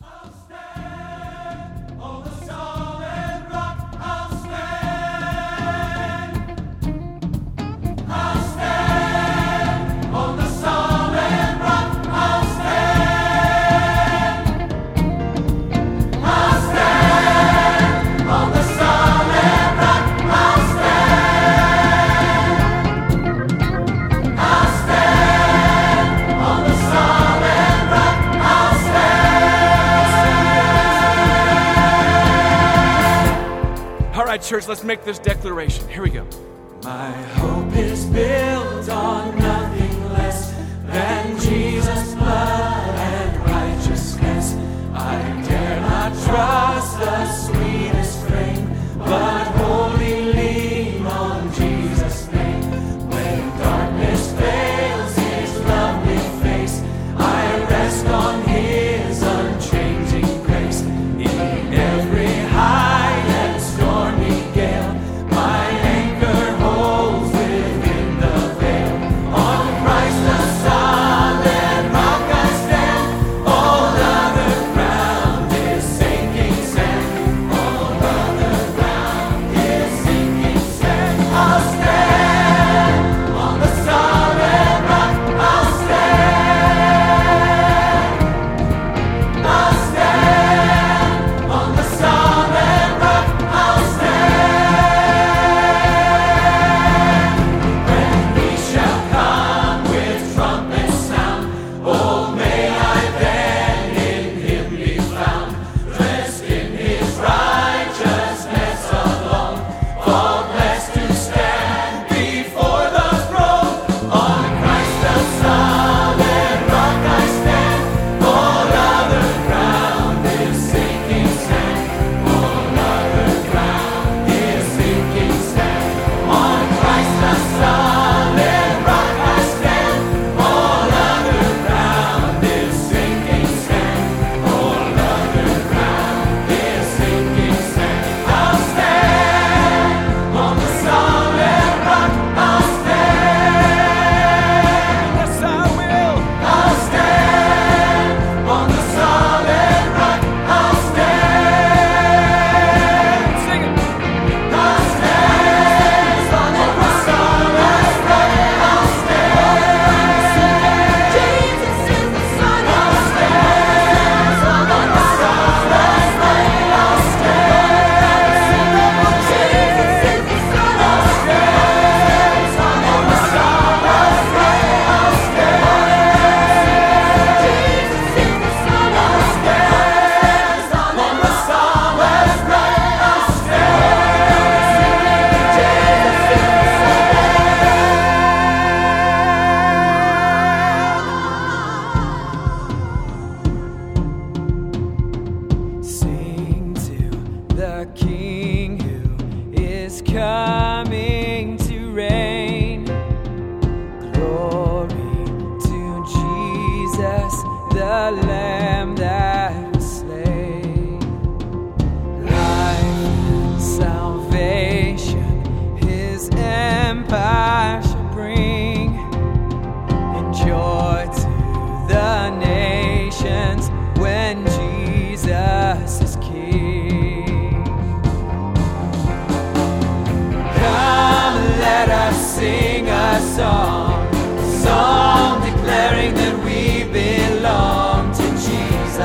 Church, let's make this declaration. Here we go. My hope is built on nothing less than Jesus' blood and righteousness. I dare not trust the sweetest frame, but wholly lean on Jesus' name. When darkness veils his lovely face, I rest on his unchanging grace. In every high and stormy gale, my anchor holds within the veil. On Christ the solid rock I stand. All other ground is sinking sand. All other ground is sinking sand. I'll stand on the solid rock. I'll stand. I'll stand on the solid rock. I'll stand. When he shall come with trumpet sound, oh, may I then in him be found, dressed in his righteousness alone, faultless to stand before the throne. On Christ the solid rock I stand. All other ground is sinking sand. All other ground is sinking sand. On Christ the solid rock I stand. All other ground is sinking sand. All other ground is sinking sand. I'll stand on the solid rock. I'll stand. Yes, I will. I'll stand on the solid rock. I'll stand. Sing it. I'll stand on the solid rock. I'll stand. Jesus is the Son. I'll stand on the solid rock. I'll stand. Jesus is the Son. I'll stand on the solid rock. I'll stand. Jesus is the Son. I'll stand on the solid rock. I'll stand. Jesus is the Sing to the King who is coming to reign. Glory to Jesus, the Lamb that was slain. Life and salvation, his empire shall bring. And joy to the nations when Jesus is King. Come, let us sing a song declaring that we belong to Jesus.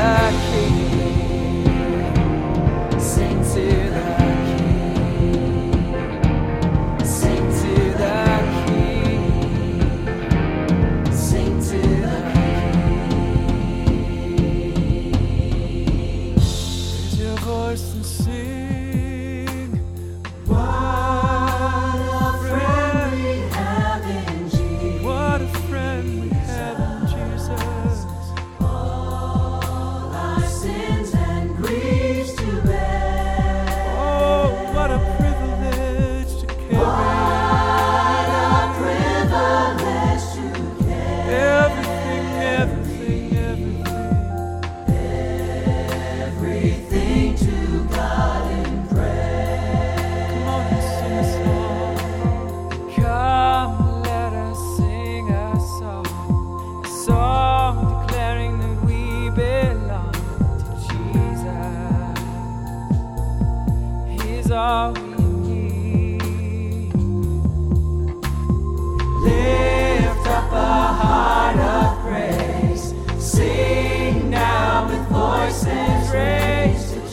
the King. Sing to the King. Sing to the King. Sing to the King. Raise your voice and sing. What a friend we have in Jesus. What a friend we have in Jesus. All our sins and griefs to bear. Oh, what a privilege to carry. What a privilege to carry Everything, everything, everything. everything to God in prayer. Come on and sing a song. Come, let us sing a song declaring that we belong to Jesus. He's all we need. Lift up a heart of praise. Sing now with voices raised to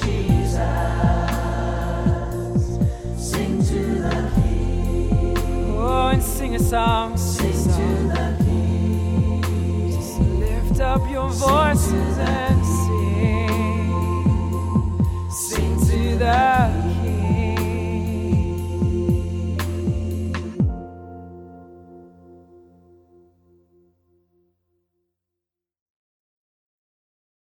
Jesus, sing to the King, Oh, and sing a song, sing a sing to song. the King, Just lift up your voices and sing. Sing to the